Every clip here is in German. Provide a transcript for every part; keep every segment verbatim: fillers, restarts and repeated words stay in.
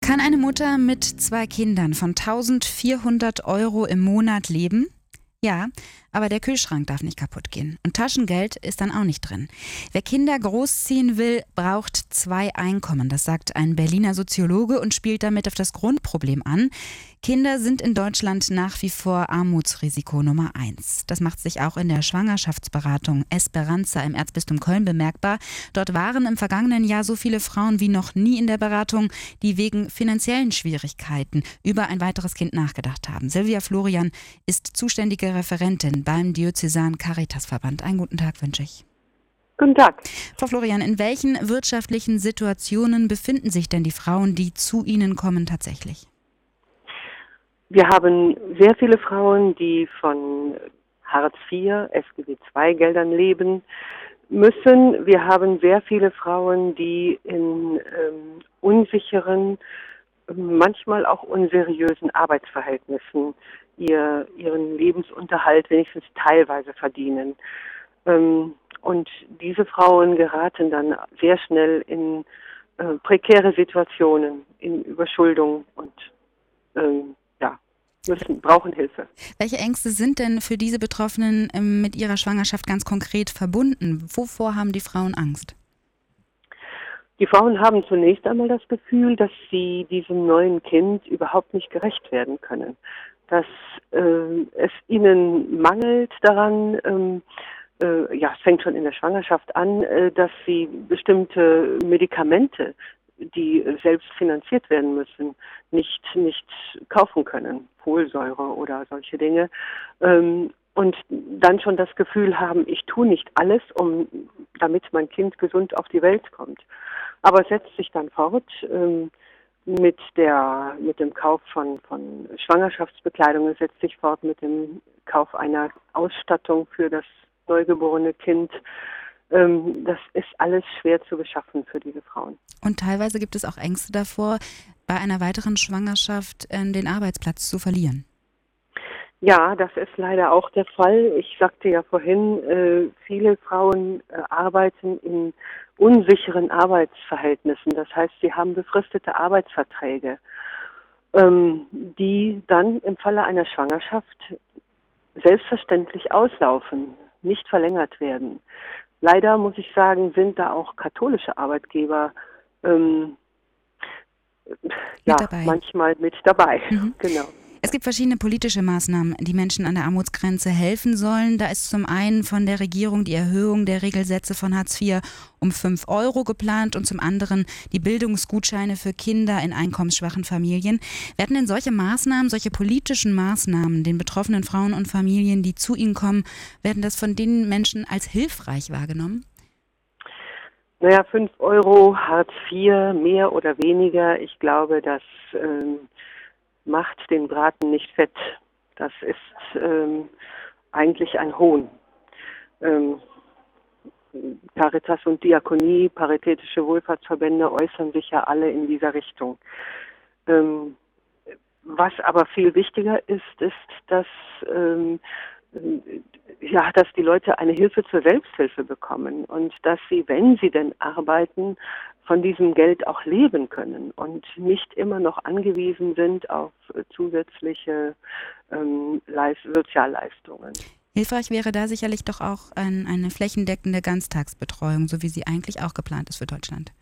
Kann eine Mutter mit zwei Kindern von eintausendvierhundert Euro im Monat leben? Ja, aber der Kühlschrank darf nicht kaputt gehen. Und Taschengeld ist dann auch nicht drin. Wer Kinder großziehen will, braucht zwei Einkommen. Das sagt ein Berliner Soziologe und spielt damit auf das Grundproblem an. Kinder sind in Deutschland nach wie vor Armutsrisiko Nummer eins. Das macht sich auch in der Schwangerschaftsberatung Esperanza im Erzbistum Köln bemerkbar. Dort waren im vergangenen Jahr so viele Frauen wie noch nie in der Beratung, die wegen finanziellen Schwierigkeiten über ein weiteres Kind nachgedacht haben. Silvia Florian ist zuständige Referentin beim Diözesanen Caritasverband. Einen guten Tag wünsche ich. Guten Tag. Frau Florian, in welchen wirtschaftlichen Situationen befinden sich denn die Frauen, die zu Ihnen kommen, tatsächlich? Wir haben sehr viele Frauen, die von Hartz vier, S G B zwei Geldern leben müssen. Wir haben sehr viele Frauen, die in ähm, unsicheren, manchmal auch unseriösen Arbeitsverhältnissen ihr, ihren Lebensunterhalt wenigstens teilweise verdienen. Ähm, und diese Frauen geraten dann sehr schnell in äh, prekäre Situationen, in Überschuldung und ähm, ja, müssen, brauchen Hilfe. Welche Ängste sind denn für diese Betroffenen ähm, mit ihrer Schwangerschaft ganz konkret verbunden? Wovor haben die Frauen Angst? Die Frauen haben zunächst einmal das Gefühl, dass sie diesem neuen Kind überhaupt nicht gerecht werden können. Dass äh, es ihnen mangelt daran, ähm, äh, ja, es fängt schon in der Schwangerschaft an, äh, dass sie bestimmte Medikamente, die selbst finanziert werden müssen, nicht, nicht kaufen können. Folsäure oder solche Dinge. Ähm, und dann schon das Gefühl haben, ich tue nicht alles, um, damit mein Kind gesund auf die Welt kommt. Aber es setzt sich dann fort ähm, mit der, mit dem Kauf von, von Schwangerschaftsbekleidung, es setzt sich fort mit dem Kauf einer Ausstattung für das neugeborene Kind. Ähm, das ist alles schwer zu beschaffen für diese Frauen. Und teilweise gibt es auch Ängste davor, bei einer weiteren Schwangerschaft äh, den Arbeitsplatz zu verlieren. Ja, das ist leider auch der Fall. Ich sagte ja vorhin, äh, viele Frauen äh, arbeiten in unsicheren Arbeitsverhältnissen. Das heißt, sie haben befristete Arbeitsverträge, ähm, die dann im Falle einer Schwangerschaft selbstverständlich auslaufen, nicht verlängert werden. Leider, muss ich sagen, sind da auch katholische Arbeitgeber ähm, ja, dabei. manchmal mit dabei. Mhm. Genau. Es gibt verschiedene politische Maßnahmen, die Menschen an der Armutsgrenze helfen sollen. Da ist zum einen von der Regierung die Erhöhung der Regelsätze von Hartz vier um fünf Euro geplant und zum anderen die Bildungsgutscheine für Kinder in einkommensschwachen Familien. Werden denn solche Maßnahmen, solche politischen Maßnahmen den betroffenen Frauen und Familien, die zu ihnen kommen, werden das von den Menschen als hilfreich wahrgenommen? Naja, fünf Euro, Hartz vier, mehr oder weniger. Ich glaube, das ähm, macht den Braten nicht fett. Das ist ähm, eigentlich ein Hohn. Ähm, Caritas und Diakonie, paritätische Wohlfahrtsverbände äußern sich ja alle in dieser Richtung. Ähm, was aber viel wichtiger ist, ist, dass ähm, ja, dass die Leute eine Hilfe zur Selbsthilfe bekommen und dass sie, wenn sie denn arbeiten, von diesem Geld auch leben können und nicht immer noch angewiesen sind auf zusätzliche ähm, Leist- Sozialleistungen. Hilfreich wäre da sicherlich doch auch ein, eine flächendeckende Ganztagsbetreuung, so wie sie eigentlich auch geplant ist für Deutschland.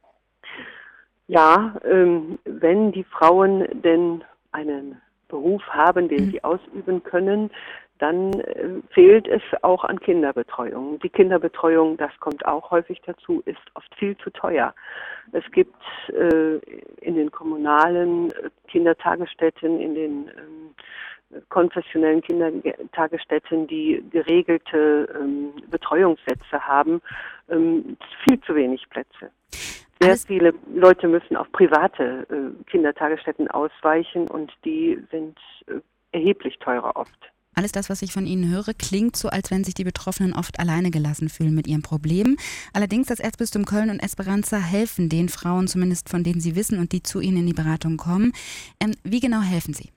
Ja, ähm, wenn die Frauen denn einen Beruf haben, den mhm. sie ausüben können, dann äh, fehlt es auch an Kinderbetreuung. Die Kinderbetreuung, das kommt auch häufig dazu, ist oft viel zu teuer. Es gibt äh, in den kommunalen äh, Kindertagesstätten, in den äh, konfessionellen Kindertagesstätten, die geregelte ähm, Betreuungssätze haben, ähm, viel zu wenig Plätze. Sehr Alles viele Leute müssen auf private äh, Kindertagesstätten ausweichen und die sind äh, erheblich teurer oft. Alles das, was ich von Ihnen höre, klingt so, als wenn sich die Betroffenen oft alleine gelassen fühlen mit ihren Problemen. Allerdings, das Erzbistum Köln und Esperanza helfen den Frauen, zumindest von denen Sie wissen und die zu Ihnen in die Beratung kommen. Ähm, wie genau helfen Sie?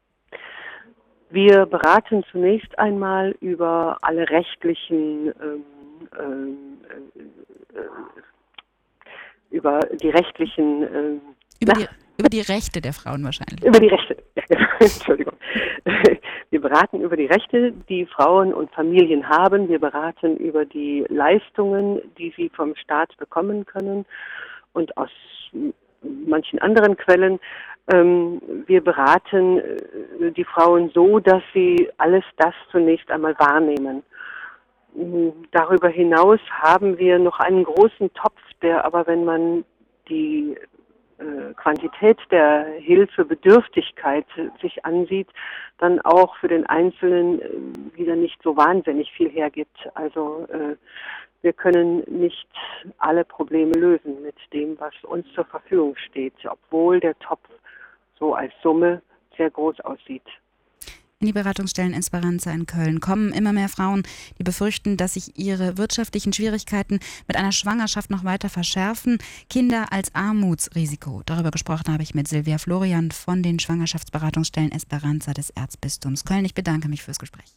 Wir beraten zunächst einmal über alle rechtlichen ähm, ähm, äh, äh, über die rechtlichen äh, Über die, Über die Rechte der Frauen wahrscheinlich. Über die Rechte, ja, genau. Entschuldigung. Wir beraten über die Rechte, die Frauen und Familien haben. Wir beraten über die Leistungen, die sie vom Staat bekommen können und aus manchen anderen Quellen. Wir beraten die Frauen so, dass sie alles das zunächst einmal wahrnehmen. Darüber hinaus haben wir noch einen großen Topf, der aber, wenn man die Quantität der Hilfebedürftigkeit sich ansieht, dann auch für den Einzelnen wieder nicht so wahnsinnig viel hergibt. Also äh, wir können nicht alle Probleme lösen mit dem, was uns zur Verfügung steht, obwohl der Topf so als Summe sehr groß aussieht. In die Beratungsstellen Esperanza in Köln kommen immer mehr Frauen, die befürchten, dass sich ihre wirtschaftlichen Schwierigkeiten mit einer Schwangerschaft noch weiter verschärfen. Kinder als Armutsrisiko. Darüber gesprochen habe ich mit Silvia Florian von den Schwangerschaftsberatungsstellen Esperanza des Erzbistums Köln. Ich bedanke mich fürs Gespräch.